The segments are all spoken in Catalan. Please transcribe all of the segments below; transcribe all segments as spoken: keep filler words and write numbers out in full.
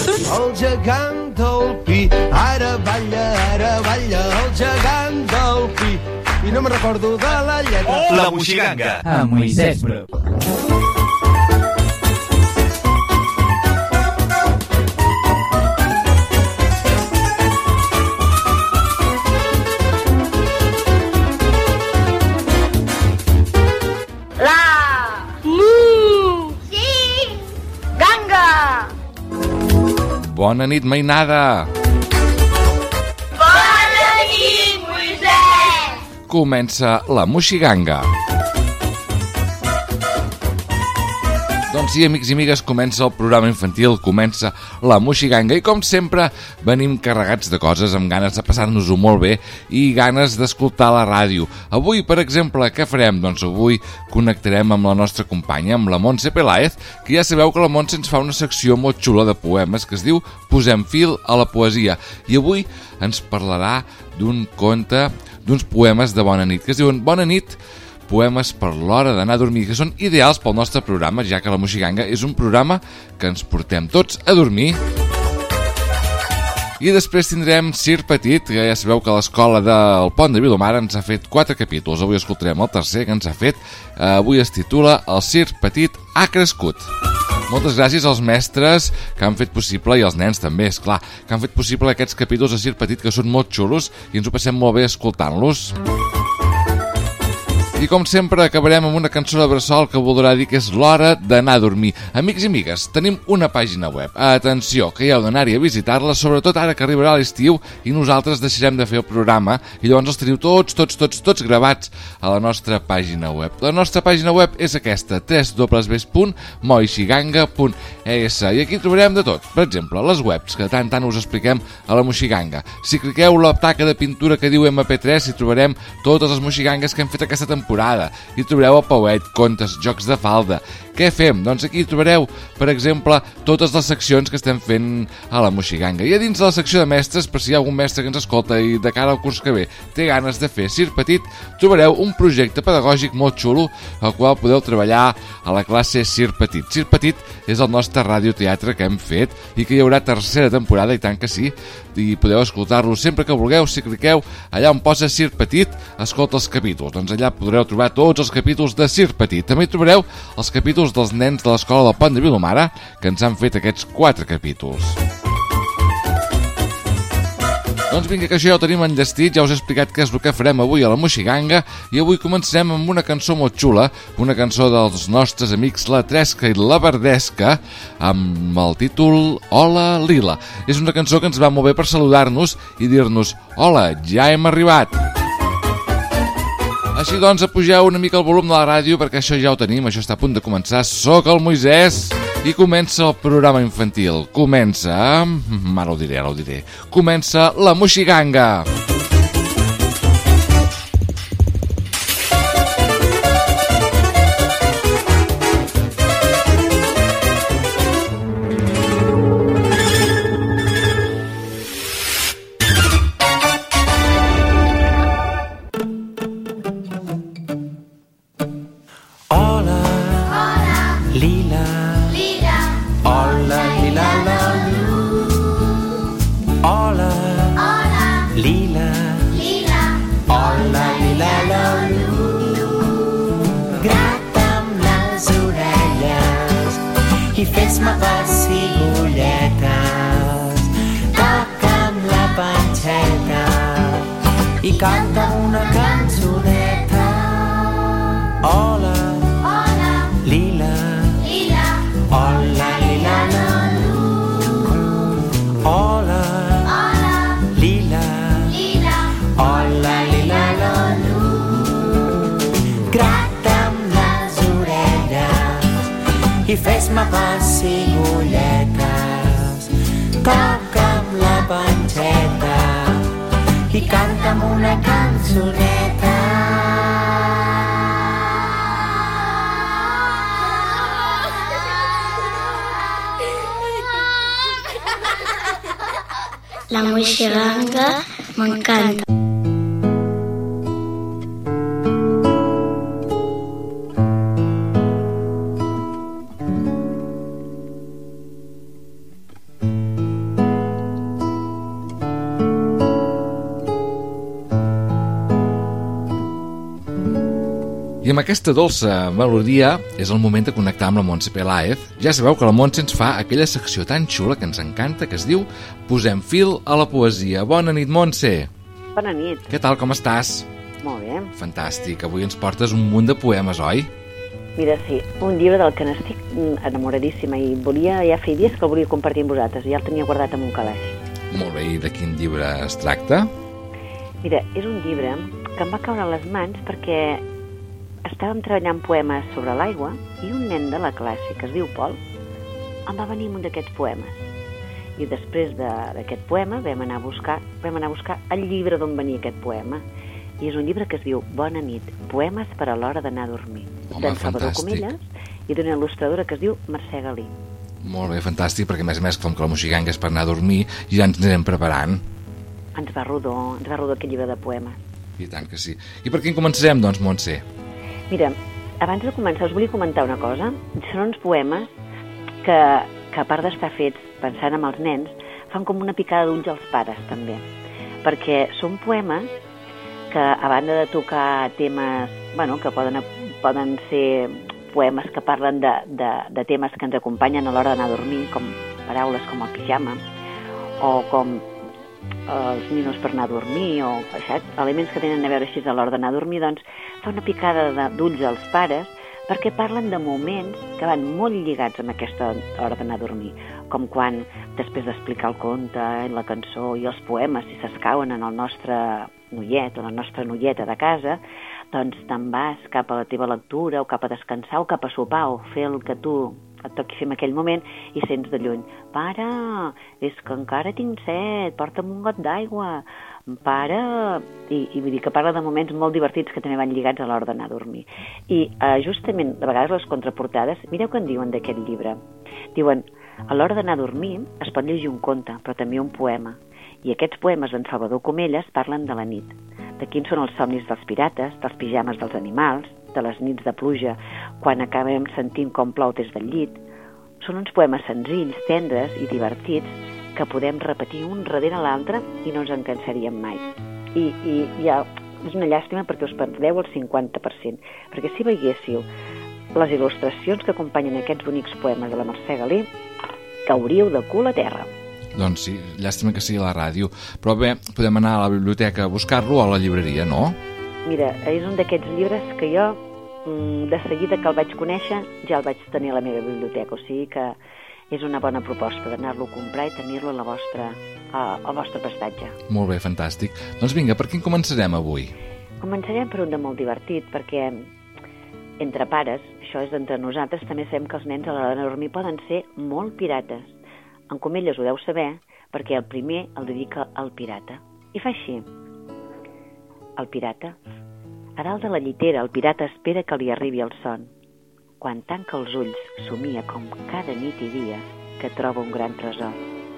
El gegant del Pi, ara balla, ara balla, el gegant del Pi. I no me'n recordo de la lletra. La Moixiganga. A Moisès Bro. Bona nit, mainada! Bona nit, Moisès! Comença la Moixiganga. Doncs sí, amics i amigues, comença el programa infantil, comença la Moixiganga i com sempre venim carregats de coses, amb ganes de passar-nos-ho molt bé i ganes d'escoltar la ràdio. Avui, per exemple, què farem? Doncs avui connectarem amb la nostra companya, amb la Montse Peláez, que ja sabeu que la Montse ens fa una secció molt xula de poemes que es diu Posem fil a la poesia. I avui ens parlarà d'un conte, d'uns poemes de bona nit, que es diuen Bona nit, poemes per l'hora d'anar a dormir, que són ideals pel nostre programa, ja que la Moixiganga és un programa que ens portem tots a dormir. I després tindrem Sir Petit, que ja sabeu que l'escola del Pont de Vilomara ens ha fet quatre capítols. Avui escoltarem el tercer que ens ha fet. Eh, avui es titula El Sir Petit ha crescut. Moltes gràcies als mestres que han fet possible, i als nens també, és clar, que han fet possible aquests capítols de Sir Petit, que són molt xulos i ens ho passem molt bé escoltant-los. I com sempre acabarem amb una cançó de bressol que voldrà dir que és l'hora d'anar a dormir. Amics i amigues, tenim una pàgina web. Atenció, que hi heu d'anar-hi a visitar-la, sobretot ara que arribarà l'estiu i nosaltres deixarem de fer el programa i llavors els teniu tots, tots, tots, tots gravats a la nostra pàgina web. La nostra pàgina web és aquesta, w w w punt moixiganga punt e s, i aquí trobarem de tot. Per exemple, les webs que tant tant us expliquem a la Moixiganga. Si cliqueu la taca de pintura que diu eme pe tres hi trobarem totes les moixigangues que hem fet aquesta temporada. Hi trobareu el pauet, contes, jocs de falda. Què fem? Doncs aquí trobareu, per exemple, totes les seccions que estem fent a la Moixiganga. I a dins de la secció de mestres, per si hi ha algun mestre que ens escolta i de cara al curs que ve té ganes de fer Sir Petit, trobareu un projecte pedagògic molt xulo al qual podeu treballar a la classe Sir Petit. Sir Petit és el nostre radioteatre que hem fet i que hi haurà tercera temporada, i tant que sí, i podeu escoltar-lo sempre que vulgueu. Si cliqueu allà on posa Sir Petit, escolta els capítols. Doncs allà podreu trobar tots els capítols de Sir Petit. També hi trobareu els capítols dels nens de l'escola del Pont de Vilomara, que ens han fet aquests quatre capítols. Doncs vinga, que això ja ho tenim enllestit, ja us he explicat què és el que farem avui a la Moixiganga, i avui comencem amb una cançó molt xula, una cançó dels nostres amics La Tresca i La Verdesca, amb el títol Hola Lila. És una cançó que ens va molt bé per saludar-nos i dir-nos hola, ja hem arribat. Així doncs, apugeu una mica el volum de la ràdio perquè això ja ho tenim, això està a punt de començar. Soc el Moisès i comença el programa infantil. Comença... Ara ho diré, ara ho diré. Comença la Moixiganga. Fes-me pessigolletes, toca'm la panxeta i canta una cançoneta. Hola, hola, Lila, Lila, hola, Lila, Lala. Hola, hola, Lila, Lila, hola, Lila, Lala. Grata'm les orelles i fes-me pessigolletes, toca'm la panxeta i canta'm una cançoneta. La Moixiganga m'encanta. I amb aquesta dolça melodia és el moment de connectar amb la Montse Peláez. Ja sabeu que la Montse ens fa aquella secció tan xula que ens encanta, que es diu Posem fil a la poesia. Bona nit, Montse! Bona nit. Què tal, com estàs? Molt bé. Fantàstic, avui ens portes un munt de poemes, oi? Mira, sí, un llibre del que n'estic enamoradíssima i volia, ja feia dies que el volia compartir amb vosaltres i ja el tenia guardat en un calaix. Molt bé, i de quin llibre es tracta? Mira, és un llibre que em va caure a les mans perquè estàvem treballant poemes sobre l'aigua i un nen de la classe, que es diu Pol, em va venir amb un d'aquests poemes. I després d'aquest poema vam anar a buscar, vam anar a buscar el llibre d'on venia aquest poema. I és un llibre que es diu Bona nit, poemes per a l'hora d'anar a dormir. Home, d'en Salvador fantàstic. Comelles i d'una il·lustradora que es diu Mercè Galí. Molt bé, fantàstic, perquè a més a més, com que la moixiganga és per anar a dormir, ja ens anirem preparant. Ens va rodó, ens va rodó aquest llibre de poemes. I tant que sí. I per quin començarem, doncs, Montse? Mira, abans de començar us volia comentar una cosa. Són uns poemes que, que a part d'estar fets pensant en els nens, fan com una picada d'ulls als pares, també. Perquè són poemes que, a banda de tocar temes, bueno, que poden, poden ser poemes que parlen de, de, de temes que ens acompanyen a l'hora d'anar a dormir, com paraules com el pijama, o com els ninos per anar a dormir, o saps? Elements que tenen a veure així a l'hora d'anar a dormir, doncs fa una picada d'ulls als pares perquè parlen de moments que van molt lligats amb aquesta hora d'anar a dormir, com quan, després d'explicar el conte, la cançó i els poemes, si s'escauen en el nostre noiet o la nostra noieta de casa, doncs te'n vas cap a la teva lectura o cap a descansar o cap a sopar o fer el que tu et toqui fer en aquell moment i sents de lluny: pare, és que encara tinc set, porta'm un got d'aigua, pare... I, i vull dir que parla de moments molt divertits que també van lligats a l'hora d'anar a dormir. I eh, justament, de vegades les contraportades, mireu què en diuen d'aquest llibre. Diuen, a l'hora d'anar a dormir es pot llegir un conte, però també un poema. I aquests poemes d'en Salvador Comelles parlen de la nit, de quins són els somnis dels pirates, dels pijames dels animals, de les nits de pluja, quan acabem sentint com plou des del llit. Són uns poemes senzills, tendres i divertits que podem repetir un darrere l'altre i no ens en cansaríem mai. I, i ja és una llàstima perquè us perdeu el cinquanta per cent, perquè si veiéssiu les il·lustracions que acompanyen aquests bonics poemes de la Mercè Galí, cauríeu de cul a terra. Doncs sí, llàstima que sigui a la ràdio. Però bé, podem anar a la biblioteca a buscar-lo o a la llibreria, no? Mira, és un d'aquests llibres que jo, de seguida que el vaig conèixer, ja el vaig tenir a la meva biblioteca. O sigui que és una bona proposta d'anar-lo a comprar i tenir-lo a la vostra, a, al vostre prestatge. Molt bé, fantàstic. Doncs vinga, per quin començarem avui? Començarem per un de molt divertit, perquè entre pares, això és entre nosaltres, també sabem que els nens a l'hora de dormir poden ser molt pirates. En Comelles ho deu saber, perquè el primer el dedica al pirata. I fa així. El pirata. A dalt de la llitera, el pirata espera que li arribi el son. Quan tanca els ulls, somia com cada nit i dia que troba un gran tresor.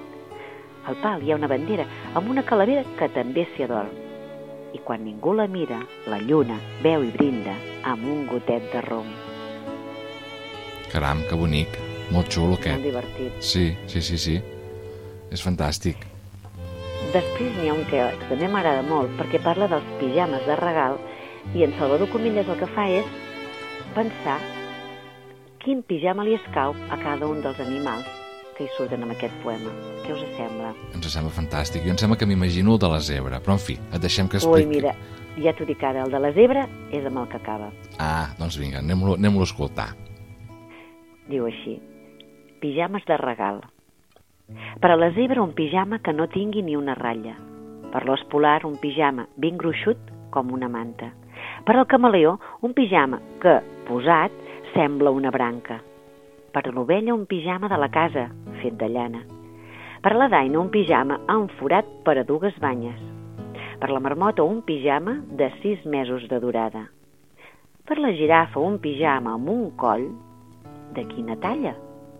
Al pal hi ha una bandera amb una calavera que també s'hi adorm. I quan ningú la mira, la lluna veu i brinda amb un gotet de rom. Caram, que bonic. Molt xulo, aquest. Molt divertit. Sí, sí, sí, sí. És fantàstic. Després n'hi ha un que també m'agrada molt perquè parla dels pijames de regal i en Salvador Comelles el que fa és pensar quin pijama li escau a cada un dels animals que hi surten en aquest poema. Què us sembla? Ens sembla fantàstic. Jo em sembla que m'imagino el de la zebra, però en fi, et deixem que expliqui. Ui, mira, ja t'ho dic ara, el de la zebra és amb el que acaba. Ah, doncs vinga, anem-lo anem-lo a escoltar. Diu així: pijames de regal. Per a la zebra un pijama que no tingui ni una ratlla. Per l'os polar un pijama ben gruixut com una manta. Per al camaleó un pijama que, posat, sembla una branca. Per a l'ovella un pijama de la casa, fet de llana. Per a la daina un pijama enforat per a dues banyes. Per la marmota un pijama de sis mesos de durada. Per la girafa un pijama amb un coll de quina talla?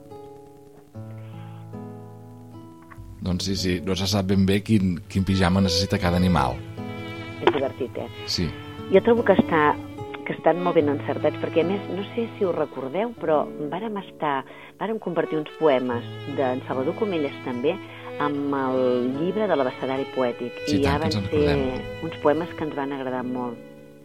Doncs sí, sí, no se sap ben bé quin, quin pijama necessita cada animal. És divertit, eh? Sí. Jo trobo que, està, que estan molt ben encertats, perquè a més, no sé si ho recordeu, però vàrem estar, vàrem compartir uns poemes d'en Salvador Comelles també amb el llibre de l'abecedari poètic. Sí, i ja tant, van ens en ser recordem. uns poemes que ens van agradar molt.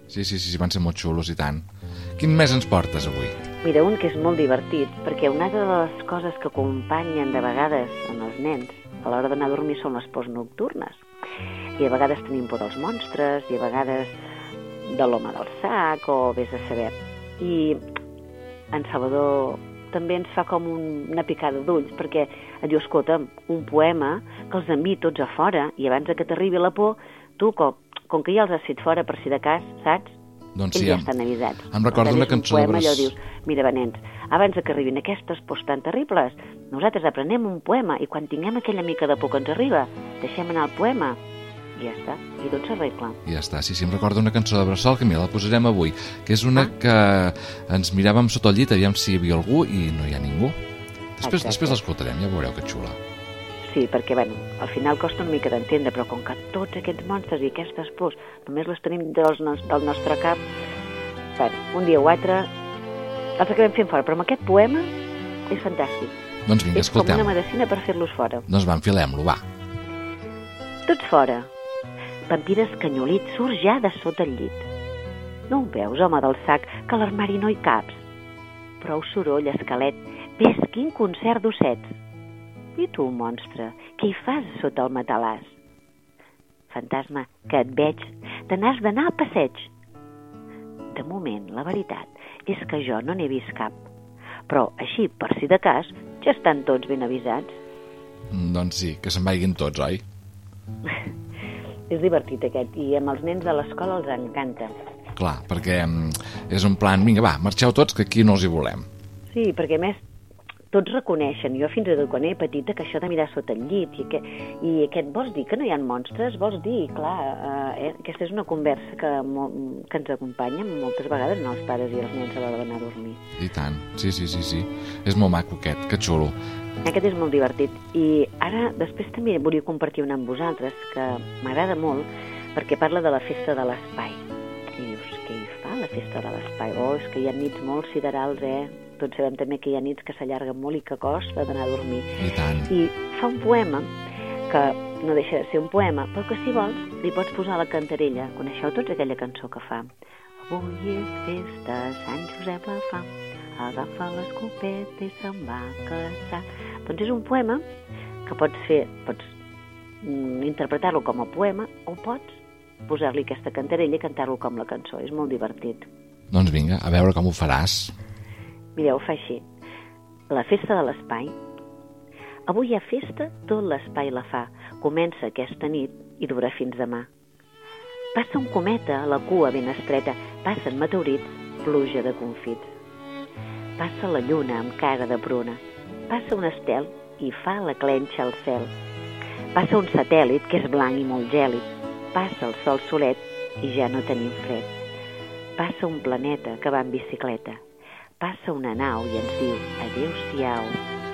Sí, sí, sí, sí, van ser molt xulos i tant. Quin més ens portes avui? Mira, un que és molt divertit, perquè una de les coses que acompanyen de vegades en els nens a l'hora d'anar a dormir són les pors nocturnes. I a vegades tenim por dels monstres, i a vegades de l'home del sac, o vés a saber. I en Salvador també ens fa com un, una picada d'ulls, perquè et diu, escolta'm, un poema que els enviï tots a fora, i abans que t'arribi la por, tu, com, com que ja els has fet fora per si de cas, saps? Doncs Ells sí, ja em, estan avisats. em recordo una cançó de poema, Bres... allò dius, mira, nens, abans que arribin aquestes pors tan terribles, nosaltres aprenem un poema i quan tinguem aquella mica de por que ens arriba, deixem anar el poema i ja està, i tot s'arregla. I ja està, sí, sí, em recordo una cançó de Bressol que mira, la posarem avui, que és una ah. que ens miràvem sota el llit, aviam si hi havia algú i no hi ha ningú. Després, Exacte. després l'escoltarem, ja veureu que xula. Sí, perquè, bueno, al final costa una mica d'entendre, però com que tots aquests monstres i aquestes pors només les tenim dels, del nostre cap, bueno, un dia o altre els acabem fent fora, però amb aquest poema és fantàstic. Doncs vinga, és com escoltem. una medicina per fer-los fora. Doncs va, enfilem-lo, va. Tots fora. Vampir escanyolit surt ja de sota el llit. No ho veus, home del sac, que a l'armari no hi caps? Prou soroll, esquelet, ves quin concert d'ossets. I tu, monstre, què hi fas sota el matalàs? Fantasma, que et veig, te n'has d'anar al passeig. De moment, la veritat és que jo no n'he vist cap. Però, així, per si de cas, ja estan tots ben avisats. Mm, doncs sí, que se'n vagin tots, oi? És divertit aquest, i amb els nens de l'escola els encanta. Clar, perquè mm, és un plan, vinga, va, marxeu tots, que aquí no els hi volem. Sí, perquè a més tots reconeixen, jo fins i tot quan era petita, que això de mirar sota el llit i, que, i aquest, vols dir que no hi ha monstres? Vols dir, clar, eh, aquesta és una conversa que, que ens acompanya moltes vegades en els pares i els nens a l'hora d'anar a dormir. I tant, sí, sí, sí, sí. És molt maco aquest, que xulo. Aquest és molt divertit. I ara, després també volia compartir una amb vosaltres, que m'agrada molt, perquè parla de la festa de l'espai. I dius, què hi fa la festa de l'espai? Oh, és que hi ha nits molt siderals, eh? Tots sabem també que hi ha nits que s'allarguen molt i que costa d'anar a dormir. I tant. I fa un poema, que no deixa de ser un poema, però que si vols li pots posar la cantarella. Coneixeu tots aquella cançó que fa? Avui és festa, Sant Josep la fa, agafa l'escopeta i se'n va a caçar. Doncs és un poema que pots fer, pots mm, interpretar-lo com a poema o pots posar-li aquesta cantarella i cantar-lo com la cançó. És molt divertit. Doncs vinga, a veure com ho faràs. Mireu, fa així. La festa de l'espai. Avui hi ha festa, tot l'espai la fa. Comença aquesta nit i dura fins demà. Passa un cometa a la cua ben estreta, passen meteorits, pluja de confits. Passa la lluna amb cara de pruna, passa un estel i fa la clenxa al cel. Passa un satèl·lit que és blanc i molt gèlid, passa el sol solet i ja no tenim fred. Passa un planeta que va en bicicleta, passa una nau i ens diu adéu-siau.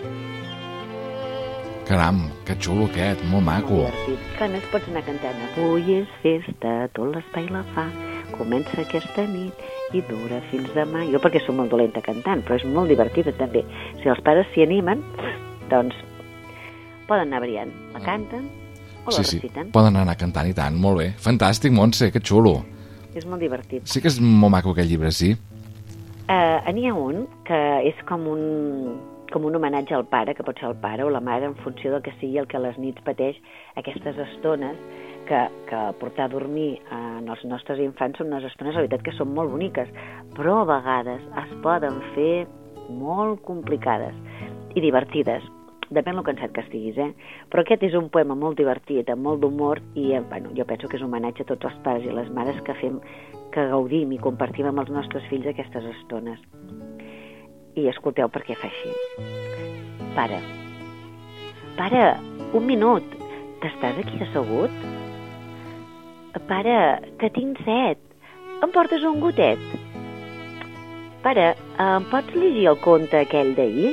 Caram, que xulo aquest, molt maco. Molt divertit. Que a més pots anar cantant. Avui és festa, tot l'espai la fa, comença aquesta nit i dura fins demà. Jo perquè soc molt dolenta cantant, però és molt divertida també. Si els pares s'hi animen, doncs poden anar variant. La canten o la Sí, sí, reciten. poden anar cantant i tant, molt bé. Fantàstic, Montse, que xulo. És molt divertit. Sí que és molt maco aquest llibre, sí. Uh, N'hi ha un que és com un, com un homenatge al pare, que pot ser el pare o la mare, en funció del que sigui el que a les nits pateix, aquestes estones que, que portar a dormir en els nostres infants són unes estones, la veritat, que són molt boniques, però a vegades es poden fer molt complicades i divertides. Depèn del cansat que estiguis, eh? Però aquest és un poema molt divertit, amb molt d'humor, i eh, bueno, jo penso que és un homenatge a tots els pares i les mares que fem, que gaudim i compartim amb els nostres fills aquestes estones. I escolteu per què fa així. Pare, pare, un minut, t'estàs aquí assegut? Pare, que tinc set, em portes un gotet? Pare, em pots llegir el conte aquell d'ahir?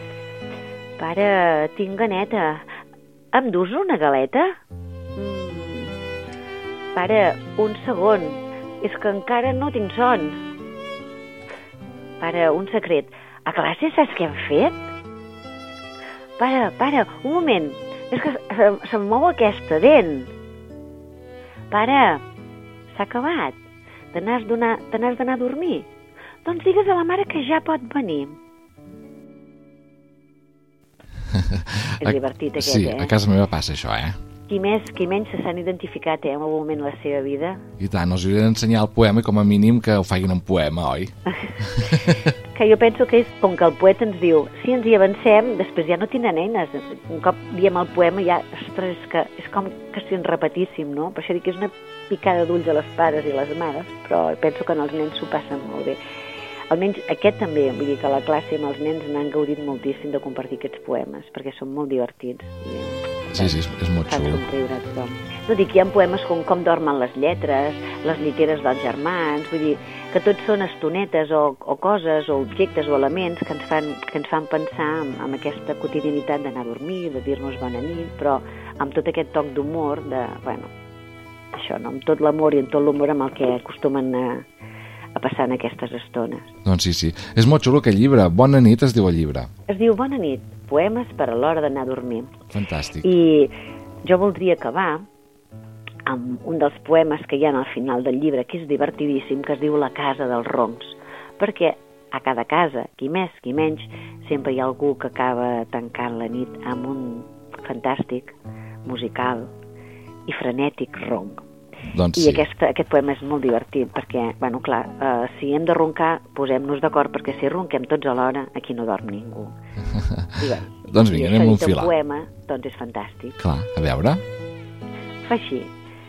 Pare, tinc ganeta. Em dus una galeta? Mm. Pare, un segon. És que encara no tinc son. Pare, un secret. A classe saps què hem fet? Pare, pare, un moment. És que se'm, se'm mou aquesta dent. Pare, s'ha acabat. te n'has d'anar te n'has d'anar a dormir? Doncs digues a la mare que ja pot venir. És divertit aquest, sí, eh? a casa meva passa això, eh? Qui més, qui menys se s'han identificat, eh, en algun moment de la seva vida. I tant, els hauria d'ensenyar el poema i com a mínim que ho facin en poema, oi? Que jo penso que és com que el poeta ens diu, si ens hi avancem, després ja no tindran eines. Un cop diem el poema ja, ostres, és, que, és com que si ens repetíssim, no? Per això dic que és una picada d'ulls a les pares i les mares, però penso que en els nens s'ho passen molt bé. Almenys aquest també, vull dir que a la classe amb els nens n'han gaudit moltíssim de compartir aquests poemes, perquè són molt divertits. Sí, sí, és, és molt xulo. Somriure, tothom. No dic, hi ha poemes com Com dormen les lletres, Les lliteres dels germans, vull dir que tots són estonetes o, o coses o objectes o elements que ens fan, que ens fan pensar en, en aquesta quotidianitat d'anar a dormir, de dir-nos bona nit, però amb tot aquest toc d'humor, de, bueno, això, no? Amb tot l'amor i amb tot l'humor amb el que acostumen a, a passar en aquestes estones. Doncs sí, sí. És molt xulo aquest llibre. Bona nit es diu el llibre. Es diu Bona nit, poemes per a l'hora d'anar a dormir. Fantàstic. I jo voldria acabar amb un dels poemes que hi ha al final del llibre, que és divertidíssim, que es diu La casa dels roncs, perquè a cada casa, qui més, qui menys, sempre hi ha algú que acaba tancant la nit amb un fantàstic, musical i frenètic ronc. Doncs I sí. aquesta, aquest poema és molt divertit, perquè, bueno, clar, eh, si hem de roncar, posem-nos d'acord, perquè si ronquem tots alhora, aquí no dorm ningú. I, bé, doncs vinga, anem a un filar. El poema, doncs és fantàstic. Clar, a veure. Fa així.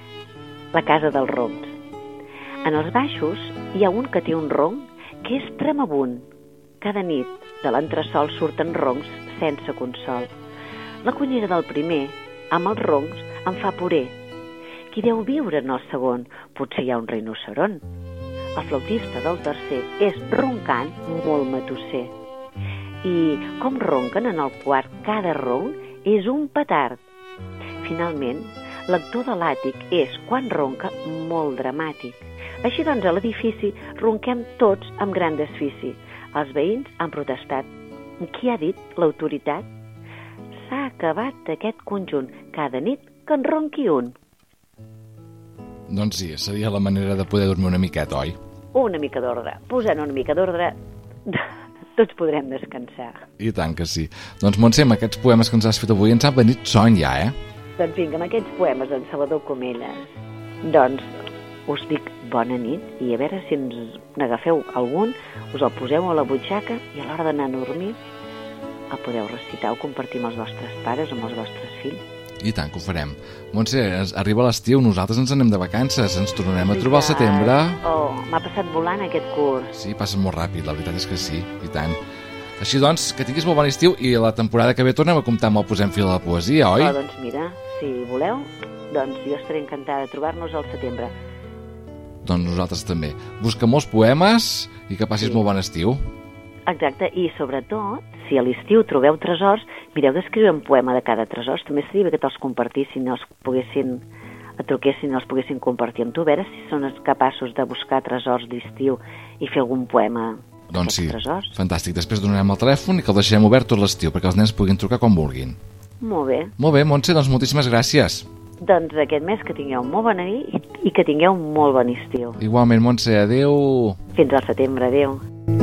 La casa dels roncs. En els baixos hi ha un que té un ronc que és tremabunt. Cada nit de l'entresol surten roncs sense consol. La cuinera del primer, amb els roncs, en fa puré. Qui deu viure en el segon? Potser hi ha un rinoceron. El flautista del tercer és roncant molt matusser. I com ronquen en el quart cada ronc és un petard. Finalment, l'actor de l'àtic és, quan ronca, molt dramàtic. Així doncs, a l'edifici ronquem tots amb gran desfici. Els veïns han protestat. Qui ha dit? L'autoritat? S'ha acabat aquest conjunt. Cada nit que en ronqui un. Doncs sí, seria la manera de poder dormir una miqueta, oi? Una mica d'ordre. Posant una mica d'ordre, tots podrem descansar. I tant que sí. Doncs, Montse, amb aquests poemes que ens has fet avui ens ha venit son ja, eh? Doncs vinga, amb aquests poemes d'en Salvador Comelles, doncs us dic bona nit i a veure si ens n'agafeu algun, us el poseu a la butxaca i a l'hora d'anar a dormir el podeu recitar o compartir amb els vostres pares o amb els vostres fills. I tant que ho farem. Montse, arriba l'estiu, nosaltres ens anem de vacances, ens tornarem a trobar al setembre. Oh, m'ha passat volant aquest curs. Sí, passa molt ràpid, la veritat és que sí, i tant. Així doncs, que tinguis molt bon estiu i la temporada que ve tornem a comptar amb el Posem Fil a la Poesia, oi? Oh, doncs mira, si voleu, doncs jo estaré encantada de trobar-nos al setembre. Doncs nosaltres també. Busca molts poemes i que passis Sí. molt bon estiu. Exacte, i sobretot, si a l'estiu trobeu tresors, mireu d'escriure un poema de cada tresor. També seria bé que te'ls compartissin, els poguessin, et truquessin i els poguessin compartir amb tu, a veure si són capaços de buscar tresors d'estiu i fer algun poema. Doncs sí, tresors. fantàstic. Després donarem el telèfon i que el deixarem obert tot l'estiu perquè els nens puguin trucar quan vulguin. Molt bé. Molt bé, Montse, doncs moltíssimes gràcies. Doncs aquest mes que tingueu molt bona nit i, i que tingueu molt bon estiu. Igualment, Montse, adéu. Fins al setembre, adéu.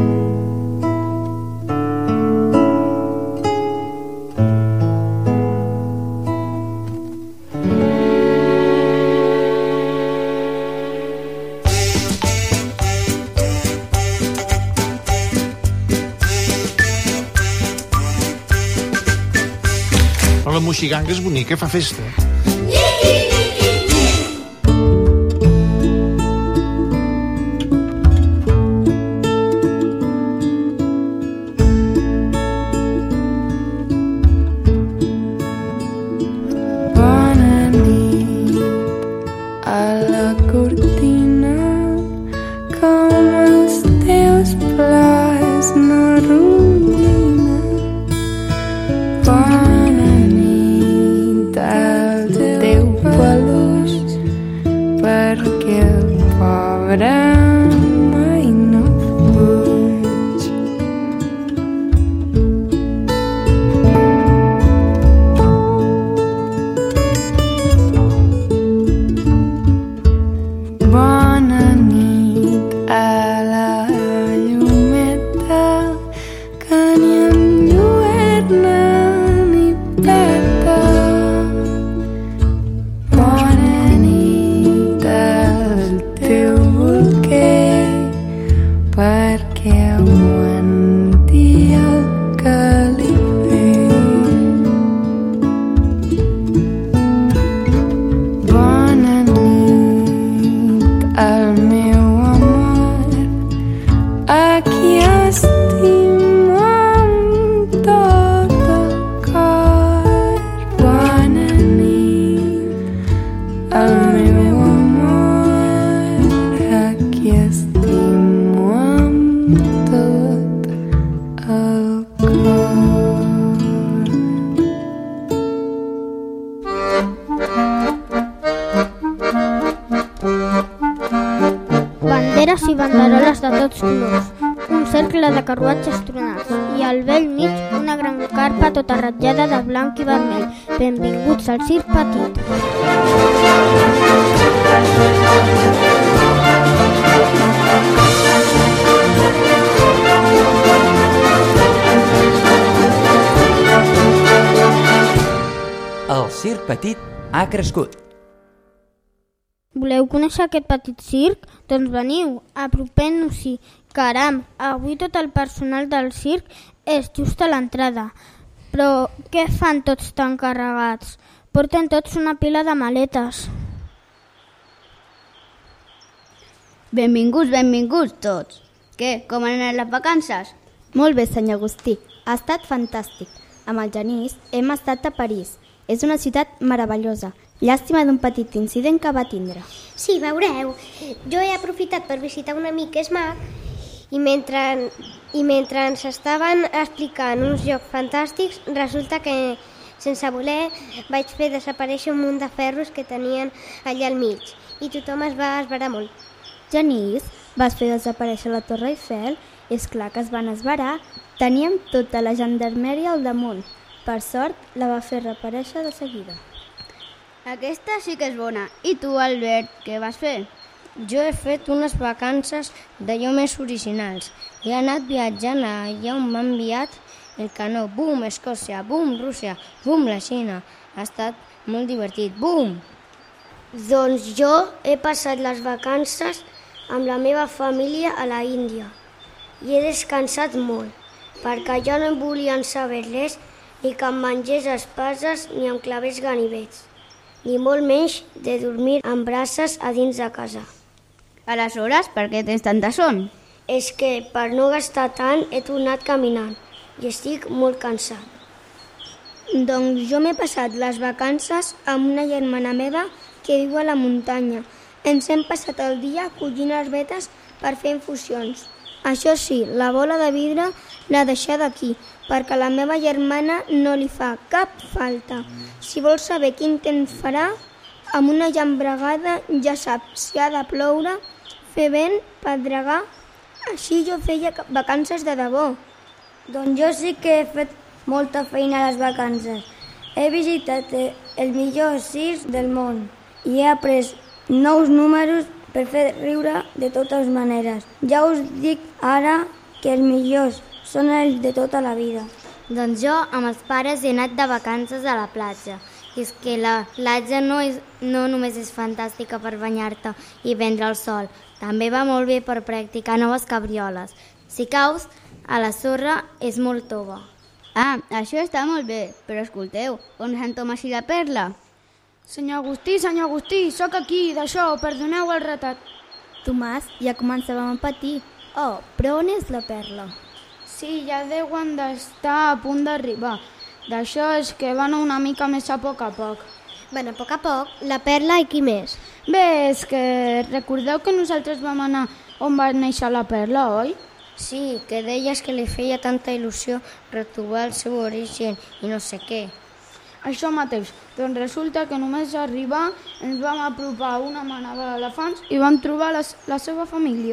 La moixiganga és bonica, fa festa. Bona nit a la cortina, com els teus plors no arruïnen. Bona nit al teu peluix, perquè el pobre mai no fuig. Bona nit i banderoles de tots colors, un cercle de carruatges tronats i al vell mig una gran carpa tota ratllada de blanc i vermell. Benvinguts al circ petit. El circ petit ha crescut. Voleu conèixer aquest petit circ? Doncs veniu, apropem-nos-hi. Caram, avui tot el personal del circ és just a l'entrada. Però què fan tots tan carregats? Porten tots una pila de maletes. Benvinguts, benvinguts tots. Què, com han anat les vacances? Molt bé, senyor Agustí. Ha estat fantàstic. Amb el Genís hem estat a París. És una ciutat meravellosa. Llàstima d'un petit incident que va tindre. Sí, veureu. Jo he aprofitat per visitar un amic que és mag i mentre, i mentre ens estaven explicant uns jocs fantàstics, resulta que, sense voler, vaig fer desaparèixer un munt de ferros que tenien allà al mig i tothom es va esverar molt. Genís, vas fer desaparèixer la Torre Eiffel? És clar que es van esverar. Teníem tota la gendarmeria al damunt. Per sort, la va fer reaparèixer de seguida. Aquesta sí que és bona. I tu, Albert, què vas fer? Jo he fet unes vacances d'allò més originals. He anat viatjant allà on m'ha enviat el canó. Bum, Escòcia, bum, Rússia, bum, la Xina. Ha estat molt divertit. Bum! Doncs jo he passat les vacances amb la meva família a la Índia i he descansat molt, perquè jo no em volien saber res ni que em mengés espases ni em clavés ganivets, ni molt menys de dormir amb braces a dins de casa. Aleshores, per què tens tanta son? És que per no gastar tant he tornat caminant i estic molt cansat. Doncs jo m'he passat les vacances amb una germana meva que viu a la muntanya. Ens hem passat el dia collint herbetes per fer infusions. Això sí, la bola de vidre l'ha deixat aquí, perquè la meva germana no li fa cap falta. Si vols saber quin temps farà, amb una llambregada ja saps si ha de ploure, fer vent, pedregar. Així jo feia vacances de debò. Doncs jo sí que he fet molta feina a les vacances. He visitat el millor circ del món i he après nous números per fer riure de totes maneres. Ja us dic ara que els millors són els de tota la vida. Doncs jo amb els pares he anat de vacances a la platja. I és que la platja no, és, no només és fantàstica per banyar-te i prendre el sol, també va molt bé per practicar noves cabrioles. Si caus, a la sorra és molt tova. Ah, això està molt bé, però escolteu, on és en Tomàs i la Perla? Senyor Agustí, senyor Agustí, sóc aquí, d'això, perdoneu el retard. Tomàs, ja començàvem a patir. Oh, però on és la Perla? Sí, ja deuen d'estar a punt d'arribar. D'això és que van una mica més a poc a poc. Bueno, a poc a poc, la Perla i qui més? Bé, és que recordeu que nosaltres vam anar on va néixer la Perla, oi? Sí, que deies que li feia tanta il·lusió retrobar el seu origen i no sé què. Això mateix, doncs resulta que només arribar ens vam apropar a una manada d'elefants i vam trobar la, la seva família.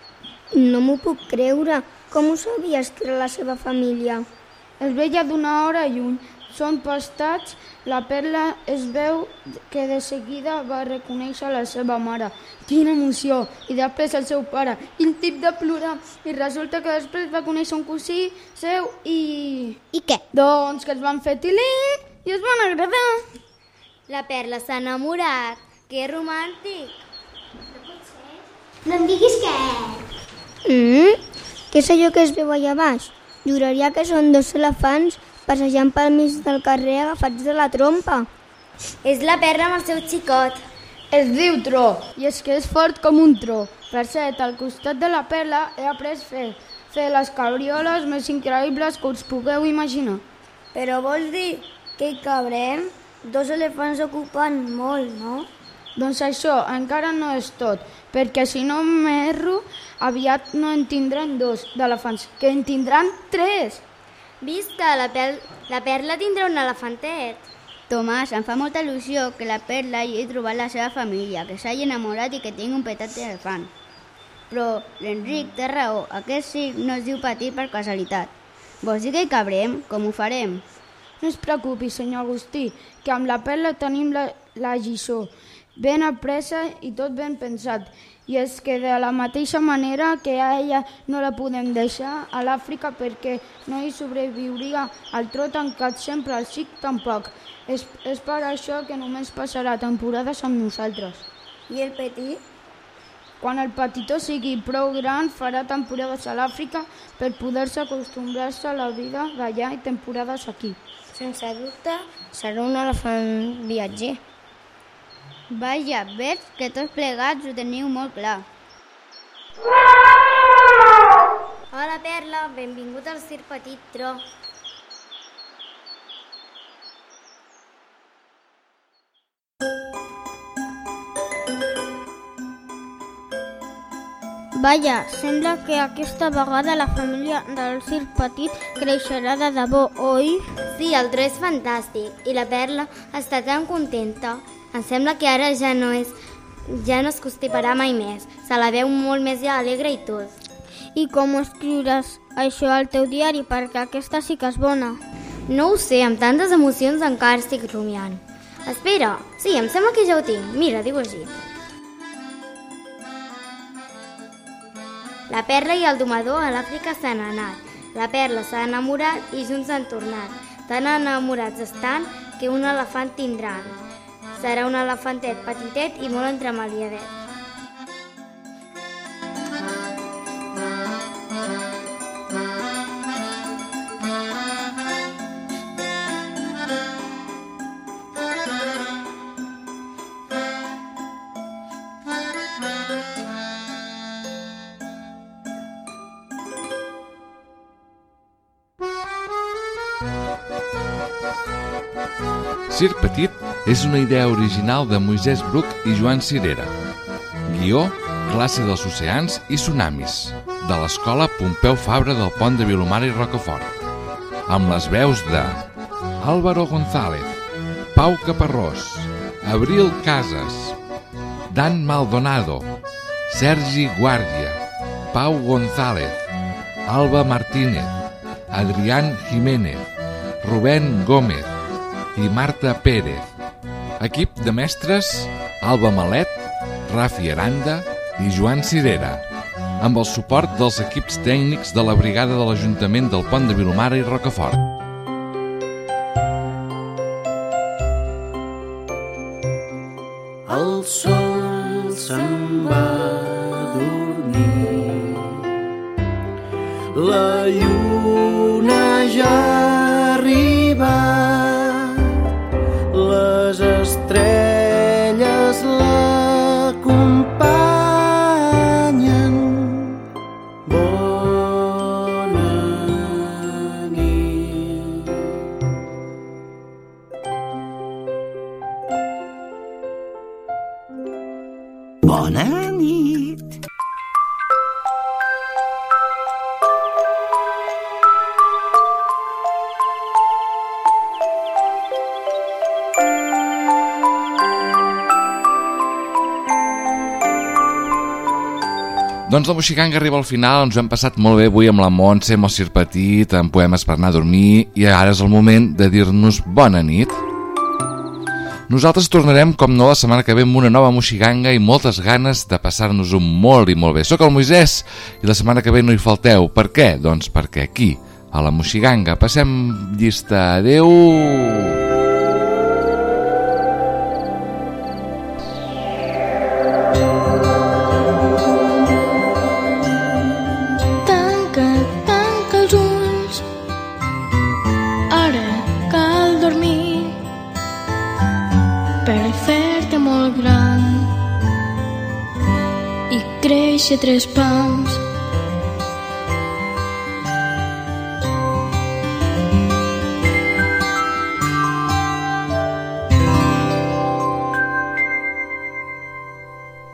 No m'ho puc creure. Com ho sabies que era la seva família? Es veia d'una hora lluny. Són pastats. La Perla es veu que de seguida va reconèixer la seva mare. Quina emoció! I després el seu pare. I el tip de plorar. I resulta que després va conèixer un cosí seu i... I què? Doncs que es van fer tiling i es van agradar. La Perla s'ha enamorat. Que romàntic. No pot ser. No em diguis què. Mm? Què és allò que es veu allà baix? Juraria que són dos elefants passejant pel mig del carrer agafats de la trompa. És la Perla amb el seu xicot. Es diu Tro, i és que és fort com un tro. Per cert, al costat de la Perla he après fer, fer les cabrioles més increïbles que us pugueu imaginar. Però vols dir que hi cabrem? Dos elefants ocupen molt, no? Doncs això encara no és tot, perquè si no m'erro, aviat no en tindran dos d'elefants, que en tindran tres. Visca, la, per la Perla tindrà un elefantet. Tomàs, em fa molta il·lusió que la Perla hi hagi trobat la seva família, que s'hagi enamorat i que tingui un petit elefant. Però l'Enric té raó, aquest circ no es diu petit per casualitat. Vols dir que hi cabrem? Com ho farem? No es preocupi, senyor Agustí, que amb la Perla tenim la, la lliçó ben apresa i tot ben pensat. I és que de la mateixa manera que a ella no la podem deixar a l'Àfrica perquè no hi sobreviuria al tro tancat sempre al circ tampoc. És, és per això que només passarà temporades amb nosaltres. I el petit? Quan el petitó sigui prou gran, farà temporades a l'Àfrica per poder-se acostumbrar-se a la vida d'allà i temporades aquí. Sense dubte, serà un elefant viatger. Vaja, veig que tots plegats ho teniu molt clar. Hola, Perla, benvingut al circ Petit Tro. Vaja, sembla que aquesta vegada la família del circ Petit creixerà de debò, oi? Sí, el tro és fantàstic i la Perla està tan contenta. Em sembla que ara ja no és, ja no es constiparà mai més. Se la veu molt més alegre i tot. I com escriuràs això al teu diari? Perquè aquesta sí que és bona. No ho sé, amb tantes emocions encara estic rumiant. Espera, sí, em sembla que ja ho tinc. Mira, diu així. La Perla i el domador a l'Àfrica s'han anat. La Perla s'ha enamorat i junts han tornat. Tan enamorats estan que un elefant tindran. Serà un elefantet petitet i molt entremaliadet. Circ Petit és una idea original de Moisès Bruc i Joan Cirera. Guió, Classe dels Oceans i Tsunamis, de l'Escola Pompeu Fabra del Pont de Vilomara i Rocafort. Amb les veus de Álvaro González, Pau Caparrós, Abril Casas, Dan Maldonado, Sergi Guàrdia, Pau González, Alba Martínez, Adrián Jiménez, Rubén Gómez i Marta Pérez. Equip de mestres Alba Malet, Rafi Aranda i Joan Cirera, amb el suport dels equips tècnics de la brigada de l'Ajuntament del Pont de Vilomara i Rocafort. El sol se'n va dormir, la lluna ja ha arribat, les estrelles l'acompanyen. Bona nit. Bona nit. Doncs la Moixiganga arriba al final, ens ho hem passat molt bé avui amb la Montse, amb el Circ Petit, amb poemes per anar a dormir, i ara és el moment de dir-nos bona nit. Nosaltres tornarem, com no, la setmana que ve amb una nova Moixiganga i moltes ganes de passar-nos-ho molt i molt bé. Soc el Moisès i la setmana que ve no hi falteu. Per què? Doncs perquè aquí, a la Moixiganga, passem llista. Adéu! Tres pams